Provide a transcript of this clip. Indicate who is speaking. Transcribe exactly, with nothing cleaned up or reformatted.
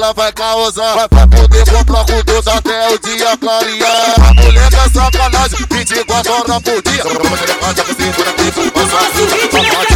Speaker 1: ela vai causar. Vai pra poder comprar com Deus até o dia clarear. A mulher quer sacanagem, vinte e quatro horas por dia. Passa a seguinte,